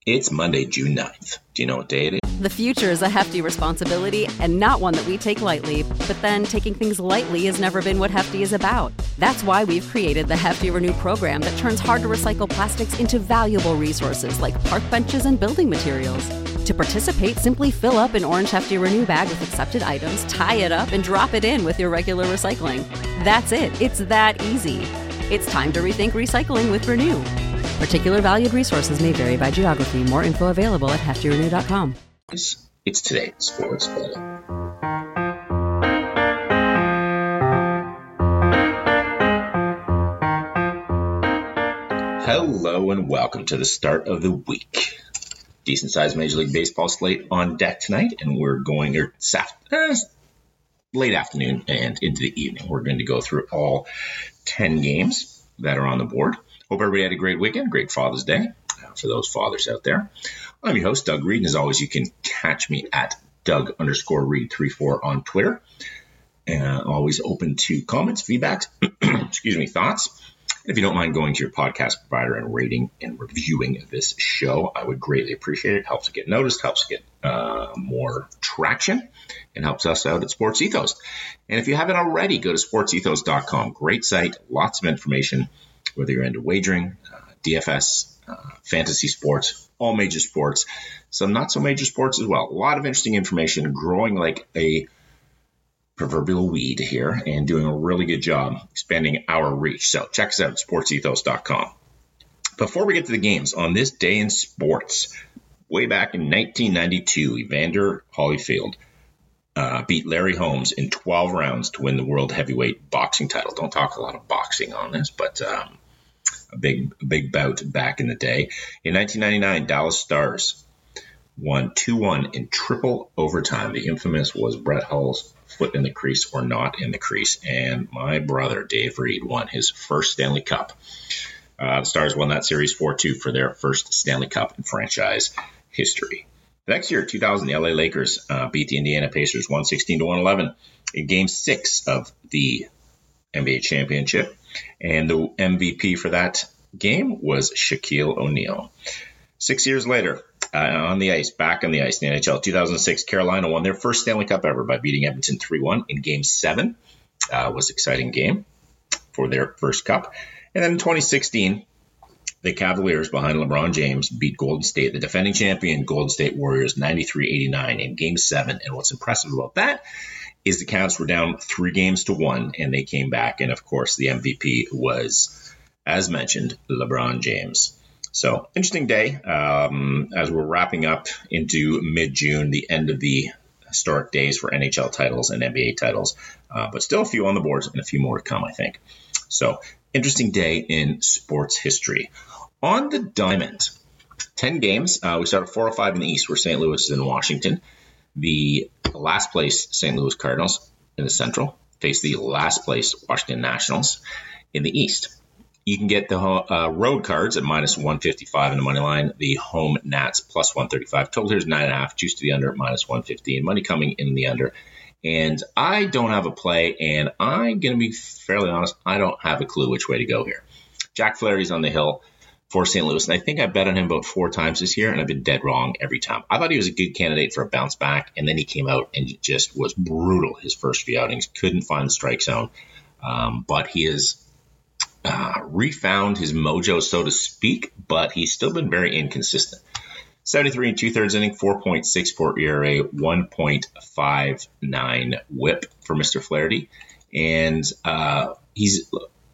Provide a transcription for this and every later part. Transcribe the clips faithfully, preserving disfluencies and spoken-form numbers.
It's Monday, June ninth. Do you know what day it is? The future is a hefty responsibility and not one that we take lightly. But then taking things lightly has never been what Hefty is about. That's why we've created the Hefty Renew program that turns hard-to-recycle plastics into valuable resources like park benches and building materials. To participate, simply fill up an orange Hefty Renew bag with accepted items, tie it up, and drop it in with your regular recycling. That's it. It's that easy. It's time to rethink recycling with Renew. Particular valued resources may vary by geography. More info available at hefty renew dot com. It's, it's today, Sports Ball. Hello and welcome to the start of the week. Decent sized Major League Baseball slate on deck tonight, and we're going, or uh, late afternoon and into the evening. We're going to go through all ten games that are on the board. Hope everybody had a great weekend, great Father's Day uh, for those fathers out there. I'm your host, Doug Reed, and as always, you can catch me at Doug underscore Reed thirty-four on Twitter. Uh, always open to comments, feedbacks, excuse me, thoughts. If you don't mind going to your podcast provider and rating and reviewing this show, I would greatly appreciate it. Helps to get noticed, helps to get uh, more traction, and helps us out at Sports Ethos. And if you haven't already, go to sports ethos dot com. Great site, lots of information, whether you're into wagering, uh, D F S, uh, fantasy sports, all major sports, some not so major sports as well. A lot of interesting information, growing like a proverbial weed here and doing a really good job expanding our reach. So check us out at sports ethos dot com. Before we get to the games, on this day in sports, way back in nineteen ninety-two, Evander Holyfield uh, beat Larry Holmes in twelve rounds to win the world heavyweight boxing title. Don't talk a lot of boxing on this, but um, a big, big bout back in the day. In nineteen ninety-nine, Dallas Stars won two one in triple overtime. The infamous was Brett Hull's foot in the crease or not in the crease. And my brother, Dave Reed, won his first Stanley Cup. Uh, the Stars won that series four two for their first Stanley Cup in franchise history. The next year, two thousand, the L A Lakers uh, beat the Indiana Pacers one sixteen to one eleven in game six of the N B A championship. And the M V P for that game was Shaquille O'Neal. Six years later, uh, on the ice, back on the ice in the N H L, two thousand six, Carolina won their first Stanley Cup ever by beating Edmonton three one in game seven. Uh, was an exciting game for their first cup. And then in twenty sixteen, the Cavaliers behind LeBron James beat Golden State, the defending champion Golden State Warriors, ninety-three eighty-nine in game seven. And what's impressive about that is the Cavs were down three games to one, and they came back. And, of course, the M V P was, as mentioned, LeBron James. So, interesting day um, as we're wrapping up into mid-June, the end of the historic days for N H L titles and N B A titles. Uh, but still a few on the boards and a few more to come, I think. So, interesting day in sports history. On the diamond, ten games. Uh, we started four oh five in the East, where Saint Louis is in Washington. The last place Saint Louis Cardinals in the Central face the last place Washington Nationals in the East. You can get the uh, road cards at minus one fifty-five in the money line. The home Nats plus one thirty-five. Total here is nine and a half. Juice to the under at minus one fifteen. Money coming in the under. And I don't have a play, and I'm going to be fairly honest, I don't have a clue which way to go here. Jack Flaherty's on the hill for Saint Louis, and I think I bet on him about four times this year, and I've been dead wrong every time. I thought he was a good candidate for a bounce back, and then he came out and just was brutal his first few outings. Couldn't find the strike zone, um, but he has uh, refound his mojo, so to speak, but he's still been very inconsistent. seventy-three and two-thirds inning, four point six four E R A, one point five nine whip for Mister Flaherty. And uh, he's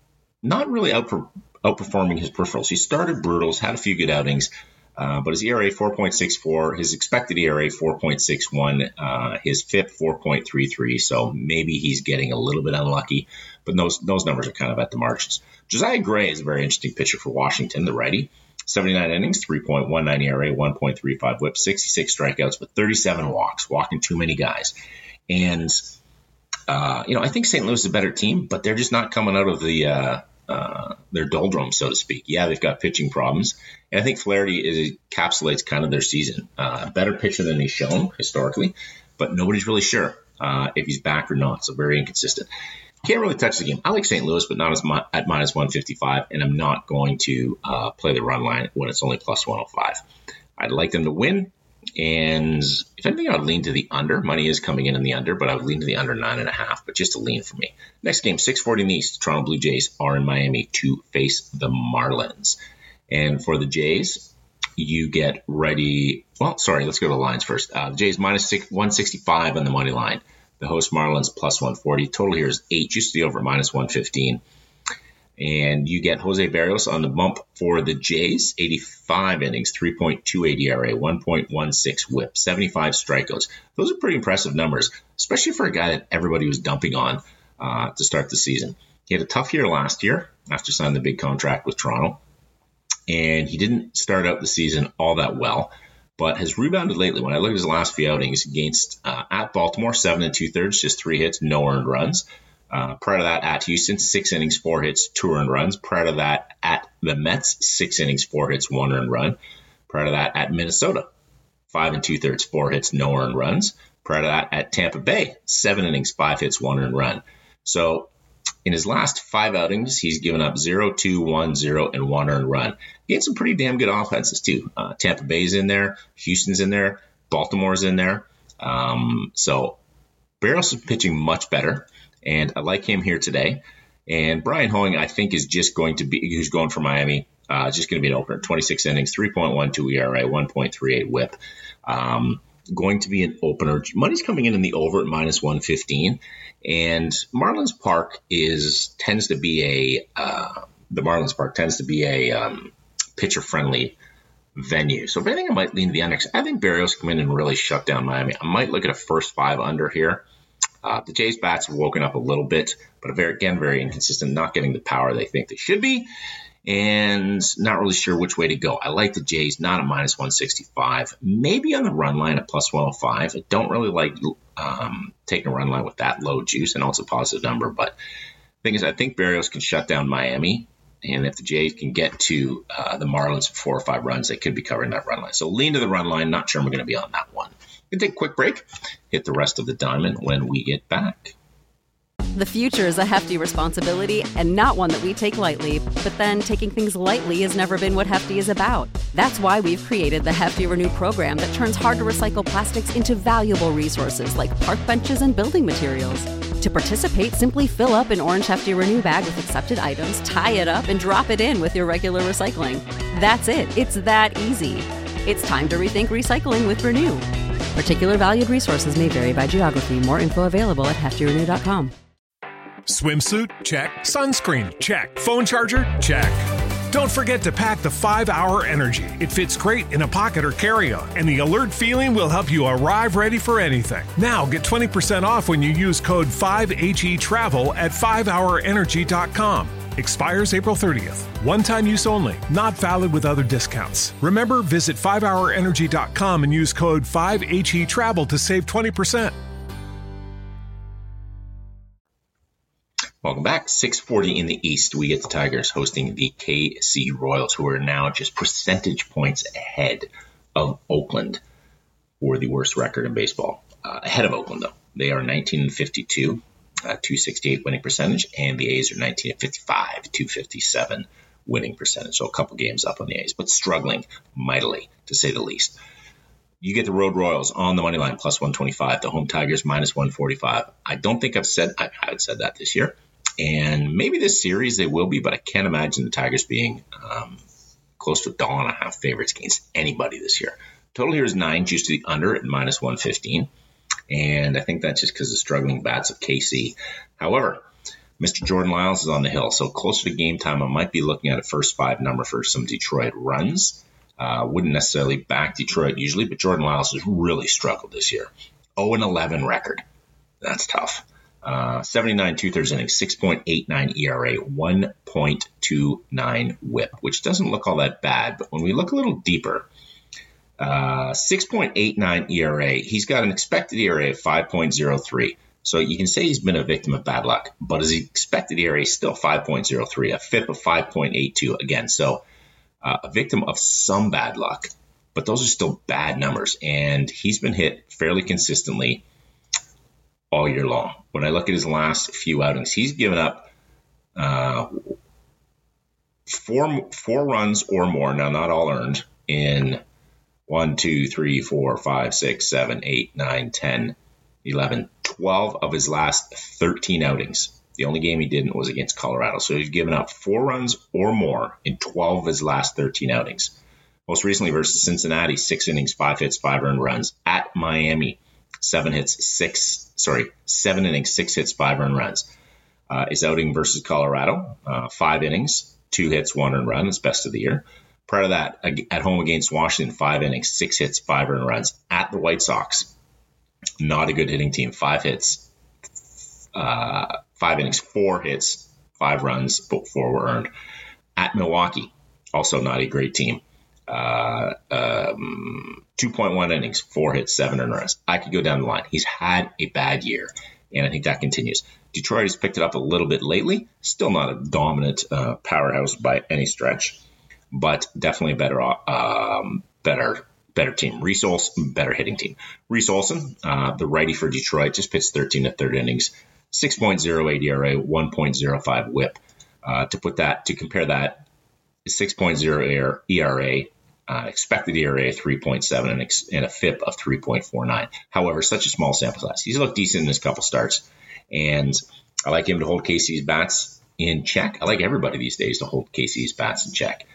not really outper- outperforming his peripherals. He started brutals, had a few good outings, uh, but his E R A four point six four, his expected E R A four point six one, uh, his F I P four point three three, so maybe he's getting a little bit unlucky, but those, those numbers are kind of at the margins. Josiah Gray is a very interesting pitcher for Washington, the righty. seventy-nine innings, three point one nine E R A, one point three five whip, sixty-six strikeouts, but thirty-seven walks, walking too many guys. And, uh, you know, I think Saint Louis is a better team, but they're just not coming out of the uh, uh, their doldrums, so to speak. Yeah, they've got pitching problems. And I think Flaherty is, encapsulates kind of their season. Uh, a better pitcher than he's shown historically, but nobody's really sure uh, if he's back or not, so very inconsistent. Can't really touch the game. I like Saint Louis, but not as mu- at minus one fifty-five, and I'm not going to uh, play the run line when it's only plus one oh five. I'd like them to win. And if anything, I would lean to the under. Money is coming in in the under, but I would lean to the under nine and a half, but just a lean for me. Next game, six forty in the East. Toronto Blue Jays are in Miami to face the Marlins. And for the Jays, you get ready. Well, sorry, let's go to the lines first. Uh, the Jays minus six, one sixty-five on the money line. The host Marlins plus one forty. Total here is eight, just the over minus one fifteen. And you get Jose Berrios on the bump for the Jays, eighty-five innings, three point two eight E R A, one point one six whip, seventy-five strikeouts. Those are pretty impressive numbers, especially for a guy that everybody was dumping on uh, to start the season. He had a tough year last year after signing the big contract with Toronto, and he didn't start out the season all that well, but has rebounded lately. When I look at his last few outings against uh, at Baltimore, seven and two-thirds, just three hits, no earned runs. Uh, prior to that, at Houston, six innings, four hits, two earned runs. Prior to that, at the Mets, six innings, four hits, one earned run. Prior to that, at Minnesota, five and two thirds, four hits, no earned runs. Prior to that, at Tampa Bay, seven innings, five hits, one earned run. So in his last five outings, he's given up zero, two, one, zero, and one earned run. He had some pretty damn good offenses too. Uh, Tampa Bay's in there, Houston's in there, Baltimore's in there. Um, so Berrios is pitching much better. And I like him here today. And Brian Hoeing, I think, is just going to be, who's going for Miami, uh, just going to be an opener. twenty-six innings, three point one two E R A, one point three eight whip. Um, going to be an opener. Money's coming in in the over at minus one fifteen. And Marlins Park is, tends to be a, uh, the Marlins Park tends to be a um, pitcher-friendly venue. So if anything, I might lean to the under. I think Berrios come in and really shut down Miami. I might look at a first five under here. Uh, the Jays bats have woken up a little bit, but very, again, very inconsistent, not getting the power they think they should be, and not really sure which way to go. I like the Jays, not at minus one sixty-five, maybe on the run line at plus one oh five. I don't really like um, taking a run line with that low juice. I know it's a positive number, but the thing is, I think Berrios can shut down Miami, and if the Jays can get to uh, the Marlins for four or five runs, they could be covering that run line. So lean to the run line. Not sure I'm going to be on that one. We'll take a quick break, hit the rest of the diamond when we get back. The future is a hefty responsibility and not one that we take lightly. But then taking things lightly has never been what Hefty is about. That's why we've created the Hefty Renew program that turns hard-to-recycle plastics into valuable resources like park benches and building materials. To participate, simply fill up an orange Hefty Renew bag with accepted items, tie it up, and drop it in with your regular recycling. That's it. It's that easy. It's time to rethink recycling with Renew. Particular valued resources may vary by geography. More info available at hefty renew dot com. Swimsuit? Check. Sunscreen? Check. Phone charger? Check. Don't forget to pack the five hour Energy. It fits great in a pocket or carry-on, and the alert feeling will help you arrive ready for anything. Now get twenty percent off when you use code five H E travel at five hour energy dot com. Expires April thirtieth. One-time use only. Not valid with other discounts. Remember, visit five hour energy dot com and use code five H E travel to save twenty percent. Welcome back. six forty in the East. We get the Tigers hosting the K C Royals, who are now just percentage points ahead of Oakland for the worst record in baseball. Uh, ahead of Oakland, though. They are nineteen and fifty-two. Uh, two sixty-eight winning percentage, and the A's are nineteen and fifty-five, two fifty-seven winning percentage. So a couple games up on the A's, but struggling mightily, to say the least. You get the Road Royals on the money line, plus one twenty-five. The home Tigers, minus one forty-five. I don't think I've said I haven't said that this year. And maybe this series they will be, but I can't imagine the Tigers being um, close to a dollar and a half favorites against anybody this year. Total here is nine, juice to the under at minus one fifteen. And I think that's just because of the struggling bats of K C. However, Mister Jordan Lyles is on the hill, so closer to game time, I might be looking at a first five number for some Detroit runs. Uh, wouldn't necessarily back Detroit usually, but Jordan Lyles has really struggled this year. oh and eleven record. That's tough. Uh, seventy-nine two-thirds innings, six point eight nine E R A, one point two nine whip, which doesn't look all that bad. But when we look a little deeper, uh, six point eight nine E R A, he's got an expected E R A of five point oh three. So you can say he's been a victim of bad luck, but his expected E R A is still five point oh three, a F I P of five point eight two again. So uh, a victim of some bad luck, but those are still bad numbers. And he's been hit fairly consistently all year long. When I look at his last few outings, he's given up uh, four four runs or more, now not all earned, in one, two, three, four, five, six, seven, eight, nine, ten, eleven, twelve of his last thirteen outings. The only game he didn't was against Colorado. So he's given up four runs or more in twelve of his last thirteen outings. Most recently versus Cincinnati, six innings, five hits, five earned runs. At Miami, seven hits, six, sorry, seven innings, six hits, five earned runs. Uh, his outing versus Colorado, uh, five innings, two hits, one earned run. It's best of the year. Prior to that, at home against Washington, five innings, six hits, five earned runs. At the White Sox, not a good hitting team, five hits, uh, five innings, four hits, five runs, but four were earned. At Milwaukee, also not a great team. Uh, um, two point one innings, four hits, seven earned runs. I could go down the line. He's had a bad year, and I think that continues. Detroit has picked it up a little bit lately. Still not a dominant uh, powerhouse by any stretch, but definitely a better, um, better, better team. Reese Olson, better hitting team. Reese Olson, uh, the righty for Detroit, just pitched thirteen and a third innings, six point oh eight E R A, one point oh five whip. Uh, to put that, to compare that, six point oh E R A. Uh, expected E R A three point seven and, ex- and a F I P of three point four nine. However, such a small sample size. He's looked decent in his couple starts, and I like him to hold K C's bats in check. I like everybody these days to hold K C's bats in check.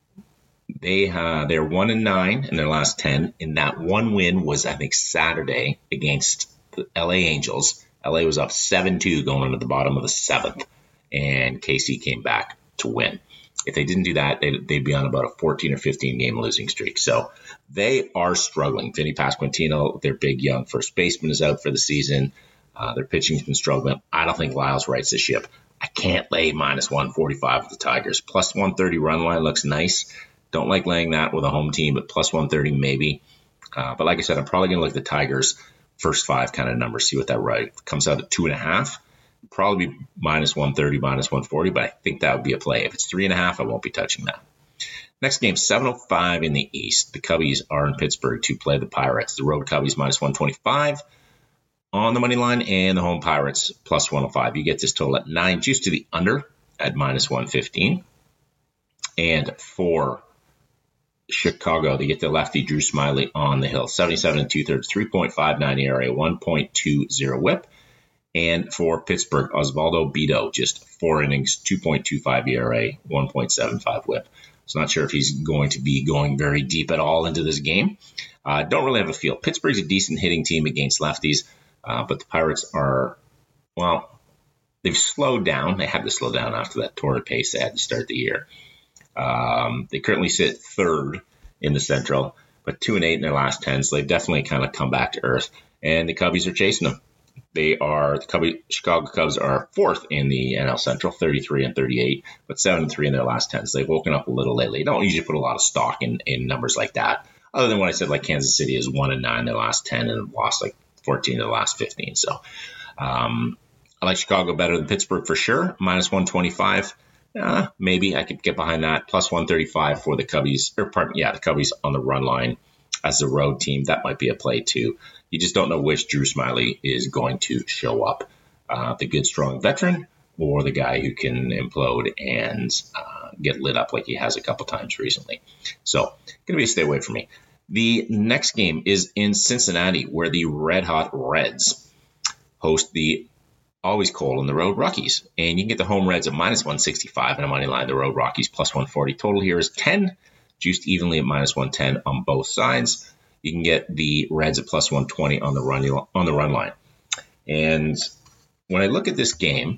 They uh, they're one and nine in their last ten, and that one win was I think Saturday against the L A Angels. L A was up seven two going into the bottom of the seventh, and K C came back to win. If they didn't do that, they'd, they'd be on about a fourteen or fifteen game losing streak. So they are struggling. Vinny Pasquantino, their big young first baseman, is out for the season. Uh, their pitching's been struggling. I don't think Lyles rights the ship. I can't lay minus one forty-five with the Tigers. Plus one thirty run line looks nice. Don't like laying that with a home team, but plus one thirty maybe. Uh, but like I said, I'm probably going to look at the Tigers' first five kind of numbers, see what that right comes out at two and a half. Probably be minus one thirty, minus one forty, but I think that would be a play. If it's three and a half, I won't be touching that. Next game, seven oh five in the East. The Cubbies are in Pittsburgh to play the Pirates. The road Cubbies minus one twenty-five on the money line, and the home Pirates plus one oh five. You get this total at nine, juice to the under at minus one fifteen. And for Chicago, they get the lefty Drew Smyly on the hill. seventy-seven and two-thirds, three point five nine E R A, one point two oh whip. And for Pittsburgh, Osvaldo Bido, just four innings, two point two five E R A, one point seven five whip. So not sure if he's going to be going very deep at all into this game. Uh, don't really have a feel. Pittsburgh's a decent hitting team against lefties, uh, but the Pirates are, well, they've slowed down. They had to slow down after that torrid pace they had to start the year. Um, they currently sit third in the Central, but two and eight in their last ten, so they've definitely kind of come back to earth. And the Cubbies are chasing them. They are the Cubby, Chicago Cubs are fourth in the N L Central, thirty-three and thirty-eight, but seven and three in their last ten. So they've woken up a little lately. They don't usually put a lot of stock in, in numbers like that, other than what I said, like Kansas City is one and nine in their last ten and lost like fourteen in their last fifteen. So um, I like Chicago better than Pittsburgh for sure. Minus one twenty-five. Uh, maybe I could get behind that. Plus one thirty-five for the Cubbies, or pardon, yeah, the Cubbies on the run line as the road team. That might be a play too. You just don't know which Drew Smyly is going to show up. Uh, the good, strong veteran or the guy who can implode and uh, get lit up like he has a couple times recently. So going to be a stay away from me. The next game is in Cincinnati, where the Red Hot Reds host the always cold on the road Rockies. And you can get the home Reds at minus one sixty-five and a money line. The road Rockies plus one forty. Total here is ten, juiced evenly at minus one ten on both sides. You can get the Reds at plus one twenty on the run on the run line. And when I look at this game,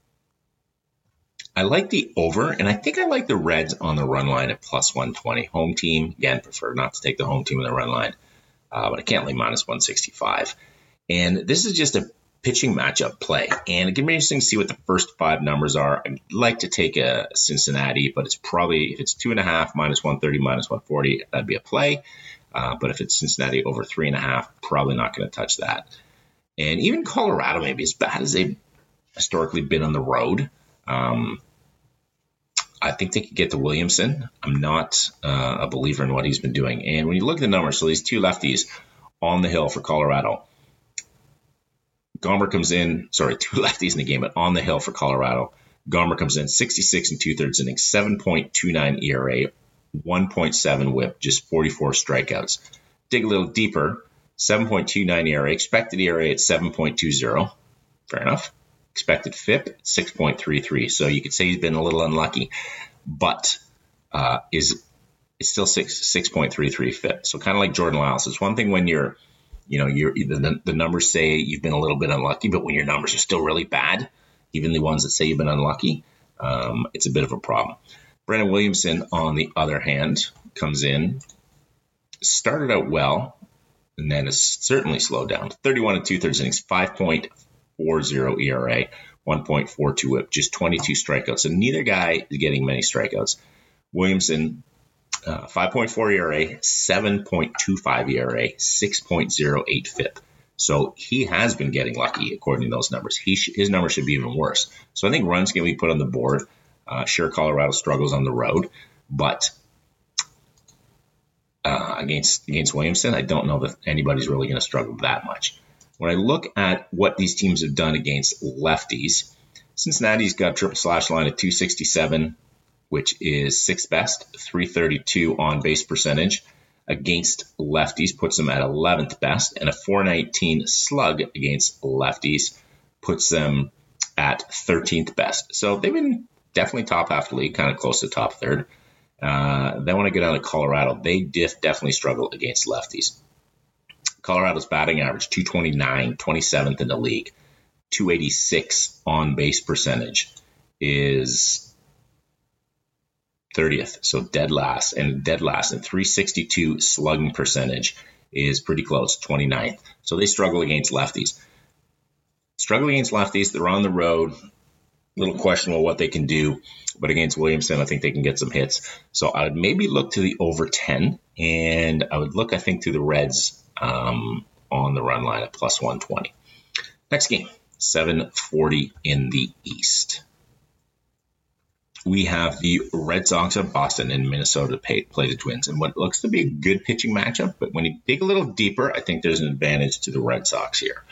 I like the over, and I think I like the Reds on the run line at plus one twenty. Home team, again, prefer not to take the home team on the run line, uh, but I can't lay minus one sixty-five. And this is just a pitching matchup play, and it can be interesting to see what the first five numbers are. I'd like to take a Cincinnati, but it's probably, if it's two and a half, minus one thirty, minus one forty, that'd be a play. Uh, but if it's Cincinnati over three and a half, probably not going to touch that. And even Colorado, maybe as bad as they've historically been on the road, um, I think they could get to Williamson. I'm not uh, a believer in what he's been doing. And when you look at the numbers, so these two lefties on the hill for Colorado, Gomber comes in, sorry, two lefties in the game, but on the hill for Colorado, Gomber comes in sixty-six and two-thirds innings, seven point two nine E R A, one point seven whip, just forty-four strikeouts. Dig a little deeper, seven point two nine E R A, expected E R A at seven point two zero. Fair enough. Expected F I P, six point three three. So you could say he's been a little unlucky, but uh, is it's still six six point three three F I P. So kind of like Jordan Lyles. It's one thing when you're, you know, you're the, the numbers say you've been a little bit unlucky, but when your numbers are still really bad, even the ones that say you've been unlucky, um, it's a bit of a problem. Brennan Williamson, on the other hand, comes in, started out well, and then has certainly slowed down. thirty-one and two-thirds innings, five point four zero E R A, one point four two whip, just twenty-two strikeouts. So neither guy is getting many strikeouts. Williamson, uh, five point four E R A, seven point two five E R A, six point zero eight F I P. So he has been getting lucky according to those numbers. He sh- his numbers should be even worse. So I think runs can be put on the board. Uh, sure, Colorado struggles on the road, but uh, against against Williamson, I don't know that anybody's really going to struggle that much. When I look at what these teams have done against lefties, Cincinnati's got triple slash line at two sixty-seven, which is sixth best, three thirty-two on base percentage. Against lefties puts them at eleventh best, and a four nineteen slug against lefties puts them at thirteenth best. So they've been definitely top half of the league, kind of close to top third. Uh, then when I get down to Colorado, they def- definitely struggle against lefties. Colorado's batting average, two twenty-nine, twenty-seventh in the league. two eighty-six on base percentage is thirtieth, so dead last. And dead last, and three sixty-two slugging percentage is pretty close, twenty-ninth. So they struggle against lefties. Struggle against lefties, they're on the road. Little questionable what they can do, but against Williamson, I think they can get some hits. So I would maybe look to the over ten, and I would look, I think, to the Reds um, on the run line at plus one twenty. Next game, seven forty in the East. We have the Red Sox of Boston and Minnesota play, play the Twins, and what looks to be a good pitching matchup, but when you dig a little deeper, I think there's an advantage to the Red Sox here.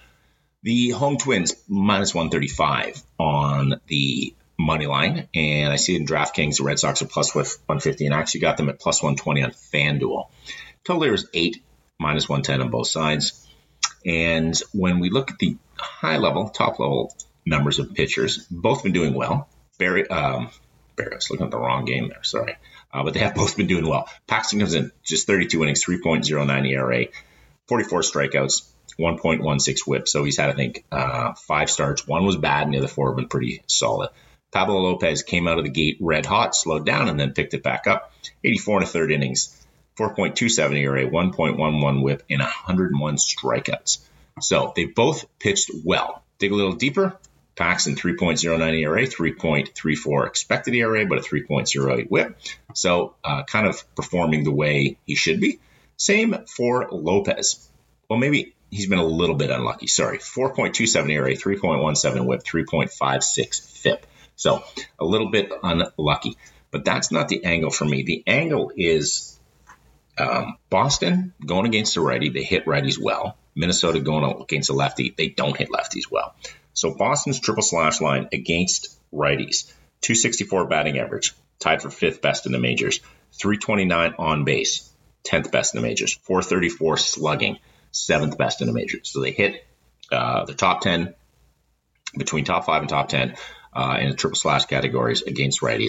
The home Twins, minus one thirty-five on the money line, and I see in DraftKings the Red Sox are plus one fifty, and I actually got them at plus one twenty on FanDuel. Total there is eight, minus one ten on both sides. And when we look at the high level, top level numbers of pitchers, both been doing well. Barry, um, Barry, I was looking at the wrong game there, sorry. Uh, but they have both been doing well. Paxton comes in, just thirty-two innings, three point oh nine E R A, forty-four strikeouts, one point one six whip. So he's had, I think, uh, five starts. One was bad, and the other four have been pretty solid. Pablo Lopez came out of the gate red hot, slowed down, and then picked it back up. eighty-four and a third innings, four point two seven E R A, one point one one whip, and one hundred one strikeouts. So they both pitched well. Dig a little deeper. Paxton, three point oh nine E R A, three point three four expected E R A, but a three point oh eight whip. So uh, kind of performing the way he should be. Same for Lopez. Well, maybe he's been a little bit unlucky. Sorry. four point two seven E R A, three point one seven whip, three point five six F I P. So a little bit unlucky. But that's not the angle for me. The angle is um, Boston going against a righty. They hit righties well. Minnesota going against a lefty. They don't hit lefties well. So Boston's triple slash line against righties. two sixty-four batting average. Tied for fifth best in the majors. three twenty-nine on base. tenth best in the majors. four thirty-four slugging. seventh best in the majors. So they hit uh, the top ten, between top five and top ten uh, in the triple slash categories against righties.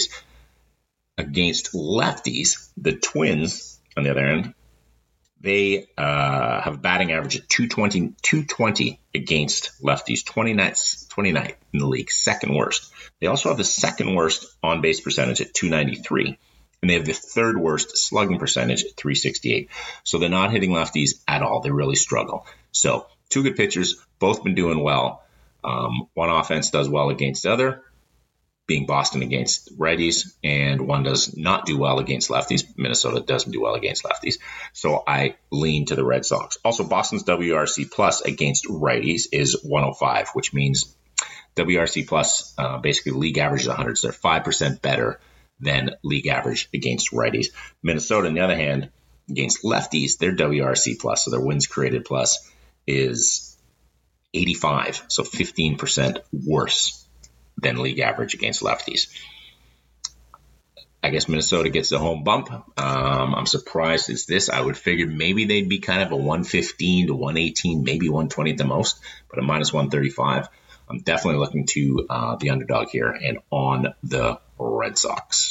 Against lefties, the Twins, on the other end, they uh, have a batting average of two twenty, two twenty against lefties, twenty-ninth, twenty-ninth in the league, second worst. They also have the second worst on-base percentage at two ninety-three. And they have the third worst slugging percentage at three sixty-eight. So they're not hitting lefties at all. They really struggle. So two good pitchers, both been doing well. Um, one offense does well against the other, being Boston against righties, and one does not do well against lefties. Minnesota doesn't do well against lefties. So I lean to the Red Sox. Also, Boston's W R C plus against righties is one oh five, which means W R C plus uh, basically league average is one hundred. So they're five percent better than league average against righties. Minnesota, on the other hand, against lefties, their W R C plus, so their wins created plus, is eighty-five, so fifteen percent worse than league average against lefties. I guess Minnesota gets the home bump. Um, I'm surprised it's this. I would figure maybe they'd be kind of a one fifteen to one eighteen, maybe one twenty at the most, but a minus one thirty-five. I'm definitely looking to uh, the underdog here and on the Red Sox.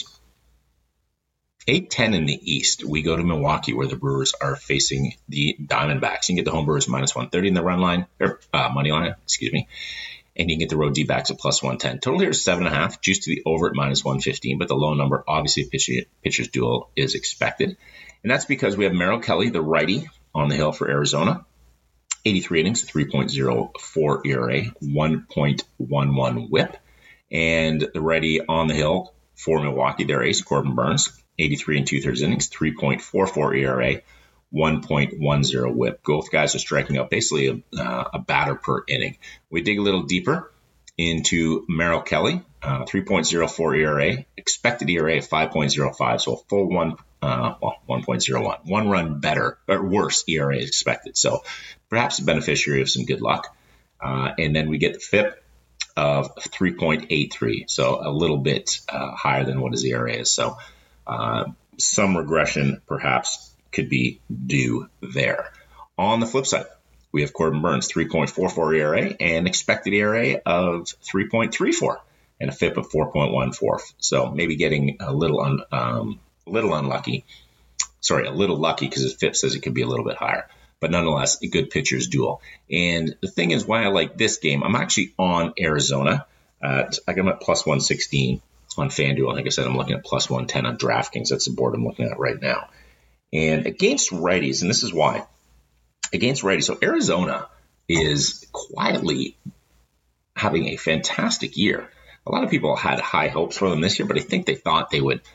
eight ten in the East, we go to Milwaukee where the Brewers are facing the Diamondbacks. You can get the home Brewers minus one thirty in the run line, or uh, money line, excuse me. And you can get the road D-backs at plus one ten. Total here is seven point five, juice to the over at minus one fifteen, but the low number, obviously, pitcher, pitcher's duel is expected. And that's because we have Merrill Kelly, the righty, on the hill for Arizona. eighty-three innings, three point oh four E R A, one point one one whip. And the righty on the hill for Milwaukee, their ace, Corbin Burnes, eighty-three and two-thirds innings, three point four four E R A, one point one oh whip. Both guys are striking out basically a, uh, a batter per inning. We dig a little deeper into Merrill Kelly, uh, three point oh four E R A, expected E R A of five point oh five, so a full one, uh, well, one point oh one, one run better or worse E R A is expected. So perhaps a beneficiary of some good luck. Uh, and then we get the F I P of three point eight three, so a little bit uh, higher than what his E R A is. So uh, some regression perhaps could be due there. On the flip side, we have Corbin Burnes, three point four four E R A and expected E R A of three point three four and a F I P of four point one four. So maybe getting a little un, um, a little unlucky. Sorry, a little lucky because his F I P says it could be a little bit higher. But nonetheless, a good pitcher's duel. And the thing is why I like this game, I'm actually on Arizona. At, I got at plus one sixteen on FanDuel. Like I said, I'm looking at plus one ten on DraftKings. That's the board I'm looking at right now. And against righties, and this is why, against righties, so Arizona is quietly having a fantastic year. A lot of people had high hopes for them this year, but I think they thought they would,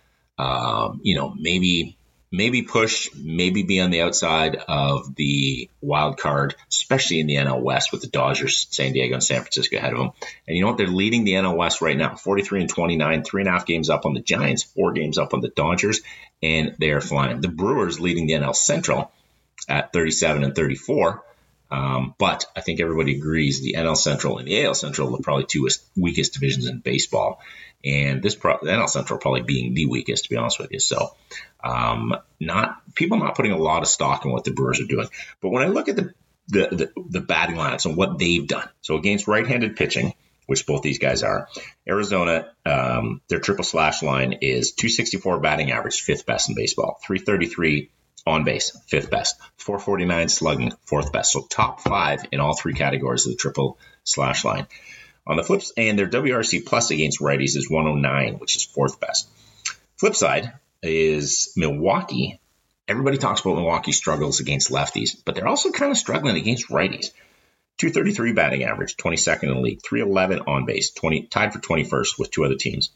um, you know, maybe maybe push, maybe be on the outside of the wild card, especially in the N L West with the Dodgers, San Diego, and San Francisco ahead of them. And you know what? They're leading the N L West right now, forty-three and twenty-nine, three and a half games up on the Giants, four games up on the Dodgers, and they are flying. The Brewers leading the N L Central at thirty-seven and thirty-four. Um, but I think everybody agrees the N L Central and the A L Central are probably two weakest divisions in baseball. And this pro- the N L Central probably being the weakest, to be honest with you. So um, not people not putting a lot of stock in what the Brewers are doing. But when I look at the the, the, the batting lineups and what they've done, so against right-handed pitching, which both these guys are, Arizona, um, their triple slash line is two sixty-four batting average, fifth best in baseball, three thirty-three on base, fifth best, four forty-nine slugging, fourth best. So top five in all three categories of the triple slash line. On the flips, and their W R C plus against righties is one oh nine, which is fourth best. Flip side is Milwaukee. Everybody talks about Milwaukee struggles against lefties, but they're also kind of struggling against righties. two thirty-three batting average, twenty-second in the league, three eleven on base, twenty tied for twenty-first with two other teams.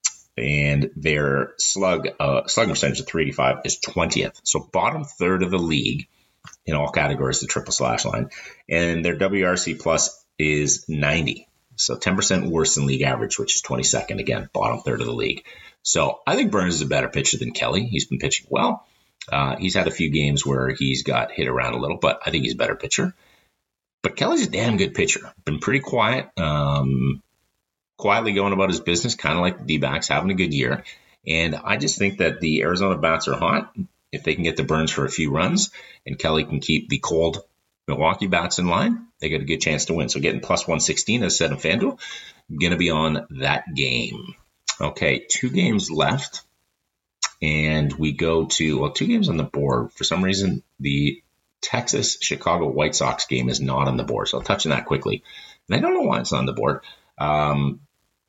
And their slug uh, slug percentage of three eighty-five is twentieth. So bottom third of the league in all categories, the triple slash line. And their W R C plus is ninety. So ten percent worse than league average, which is twenty-second, again, bottom third of the league. So I think Burnes is a better pitcher than Kelly. He's been pitching well. Uh, he's had a few games where he's got hit around a little, but I think he's a better pitcher. But Kelly's a damn good pitcher. Been pretty quiet, um, quietly going about his business, kind of like the D-backs, having a good year. And I just think that the Arizona bats are hot. If they can get the Burnes for a few runs and Kelly can keep the cold Milwaukee bats in line, they got a good chance to win. So getting plus one sixteen, as said in FanDuel, going to be on that game. Okay, two games left. And we go to, well, two games on the board. For some reason, the Texas-Chicago White Sox game is not on the board. So I'll touch on that quickly. And I don't know why it's not on the board. Um,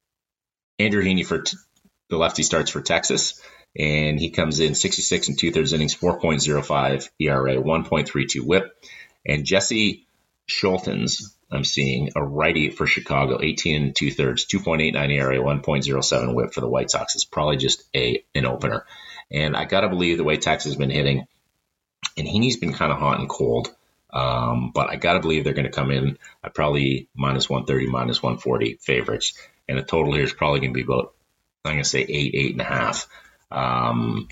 Andrew Heaney for t- the lefty starts for Texas. And he comes in sixty-six and two-thirds innings, four point oh five E R A, one point three two whip. And Jesse Schultens, I'm seeing, a righty for Chicago, eighteen and two-thirds, two point eight nine E R A, one point oh seven whip for the White Sox. It's probably just a an opener. And I got to believe the way Texas has been hitting, and Heaney's been kind of hot and cold, um, but I got to believe they're going to come in at probably minus one thirty, minus one forty favorites. And the total here is probably going to be about, I'm going to say eight, eight and a half. Um,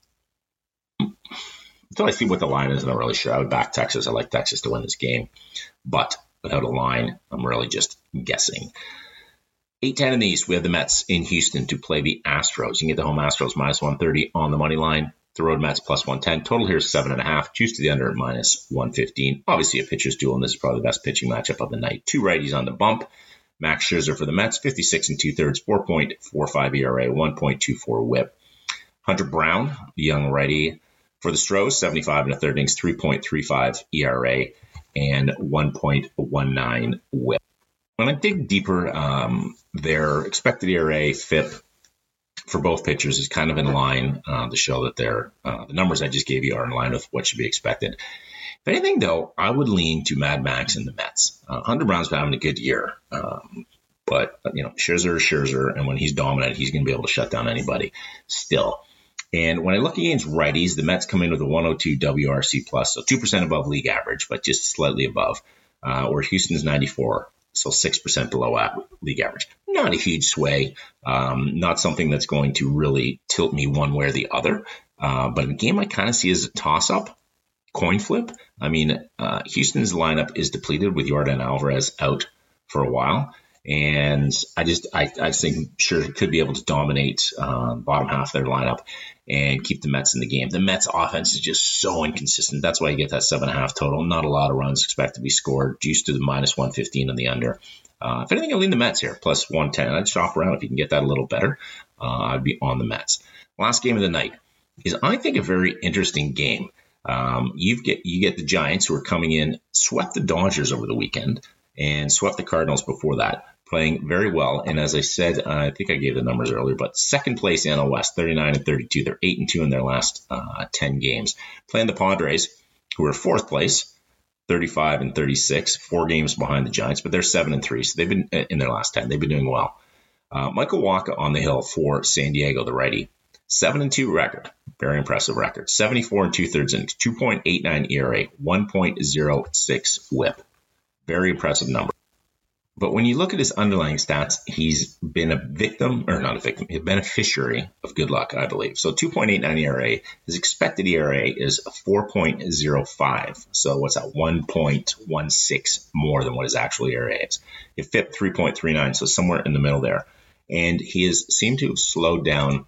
until I see what the line is, I'm not really sure. I would back Texas. I like Texas to win this game. But without a line, I'm really just guessing. eight ten in the East, we have the Mets in Houston to play the Astros. You can get the home Astros minus one thirty on the money line. The road Mets plus one ten. Total here is seven and a half. Juice to the under at minus one fifteen. Obviously a pitcher's duel, and this is probably the best pitching matchup of the night. Two righties on the bump. Max Scherzer for the Mets, fifty-six and two-thirds, four point four five E R A, one point two four whip. Hunter Brown, the young righty for the Stros, seventy-five and a third innings, three point three five E R A, and one point one nine whip. When I dig deeper, um, their expected E R A, F I P for both pitchers is kind of in line uh, to show that they're, uh, the numbers I just gave you are in line with what should be expected. If anything, though, I would lean to Mad Max and the Mets. Uh, Hunter Brown's been having a good year, um, but you know, Scherzer is Scherzer, and when he's dominant, he's going to be able to shut down anybody still. And when I look against righties, the Mets come in with a one oh two W R C plus, so two percent above league average, but just slightly above, uh, where Houston's ninety-four. So six percent below league average. Not a huge sway. Um, not something that's going to really tilt me one way or the other. Uh, but a game I kind of see as a toss-up, coin flip. I mean, uh, Houston's lineup is depleted with Yordan Alvarez out for a while. And I just I, I think sure could be able to dominate uh, bottom half of their lineup and keep the Mets in the game. The Mets offense is just so inconsistent. That's why you get that seven and a half total. Not a lot of runs expect to be scored. Juice to the minus one fifteen on the under. Uh, if anything, I'll lean the Mets here, plus one ten. I'd shop around if you can get that a little better. Uh, I'd be on the Mets. Last game of the night is, I think, a very interesting game. Um, you get you get the Giants, who are coming in, swept the Dodgers over the weekend, and swept the Cardinals before that. Playing very well, and as I said, uh, I think I gave the numbers earlier, but second place N L West, thirty-nine and thirty-two. They're eight and two in their last uh, ten games. Playing the Padres, who are fourth place, thirty-five and thirty-six, four games behind the Giants, but they're seven and three, so they've been in their last ten. They've been doing well. Uh, Michael Wacha on the hill for San Diego, the righty, seven and two record, very impressive record. seventy-four and two-thirds innings, two point eight nine E R A, one point oh six whip. Very impressive number. But when you look at his underlying stats, he's been a victim, or not a victim, a beneficiary of good luck, I believe. So two point eight nine E R A, his expected E R A is four point oh five. So what's that, one point one six more than what his actual E R A is. His F I P three point three nine, so somewhere in the middle there. And he has seemed to have slowed down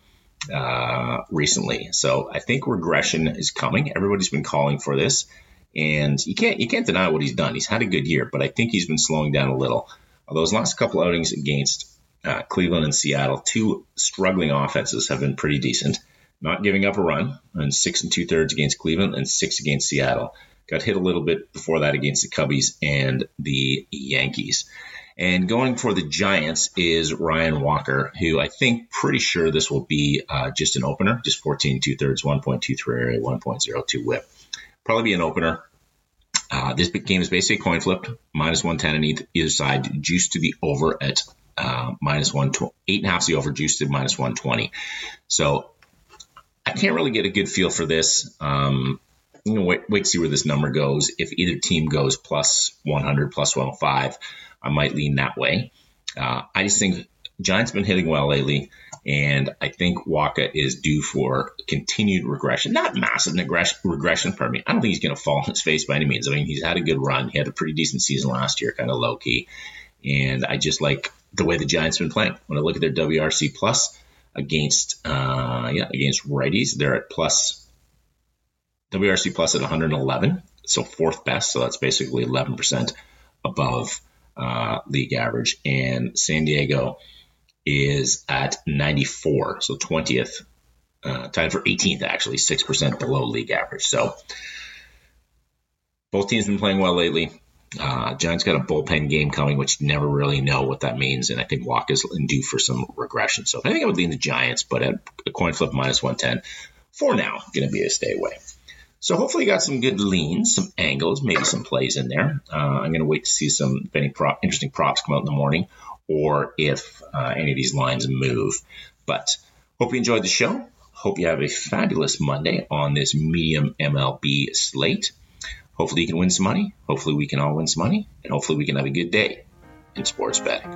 uh, recently. So I think regression is coming. Everybody's been calling for this. And you can't you can't deny what he's done. He's had a good year, but I think he's been slowing down a little. Those last couple outings against uh, Cleveland and Seattle, two struggling offenses, have been pretty decent. Not giving up a run, and six and two thirds against Cleveland and six against Seattle. Got hit a little bit before that against the Cubbies and the Yankees. And going for the Giants is Ryan Walker, who I think pretty sure this will be uh, just an opener, just fourteen and two thirds, one point two three E R A, one point oh two whip. Probably be an opener. Uh, this game is basically coin flipped, minus one ten on either, either side. Juice to the over at uh, minus one twenty. Eight and a half is the over, juice to minus one twenty. So I can't really get a good feel for this. Um, you know, wait, wait to see where this number goes. If either team goes plus one hundred, plus one oh five, I might lean that way. Uh, I just think Giants been hitting well lately, and I think Wacha is due for continued regression. Not massive regression, regression pardon me. I don't think he's going to fall on his face by any means. I mean, he's had a good run. He had a pretty decent season last year, kind of low-key. And I just like the way the Giants have been playing. When I look at their W R C plus against uh, yeah against righties, they're at plus W R C plus at one hundred eleven, so fourth best. So that's basically eleven percent above uh, league average. And San Diego is at ninety-four, so twentieth, uh, tied for eighteenth, actually, six percent below league average. So both teams have been playing well lately. Uh, Giants got a bullpen game coming, which you never really know what that means, and I think Wacha's due for some regression. So I think I would lean the Giants, but at a coin flip minus one ten, for now, going to be a stay away. So hopefully you got some good leans, some angles, maybe some plays in there. Uh, I'm going to wait to see some if any prop, interesting props come out in the morning, or if uh, any of these lines move. But hope you enjoyed the show. Hope you have a fabulous Monday on this medium M L B slate. Hopefully you can win some money. Hopefully we can all win some money. And hopefully we can have a good day in sports betting.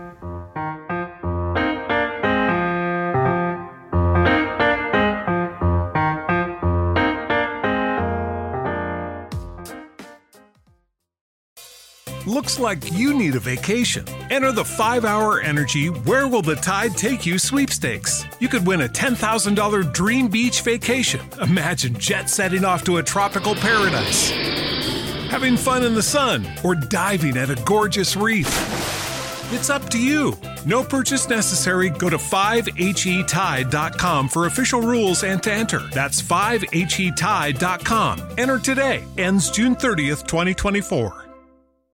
Looks like you need a vacation. Enter the five hour Energy Where Will the Tide Take You sweepstakes. You could win a ten thousand dollars dream beach vacation. Imagine jet setting off to a tropical paradise, having fun in the sun, or diving at a gorgeous reef. It's up to you. No purchase necessary. Go to five H E tide dot com for official rules and to enter. That's five H E tide dot com. Enter today. Ends June thirtieth, twenty twenty-four.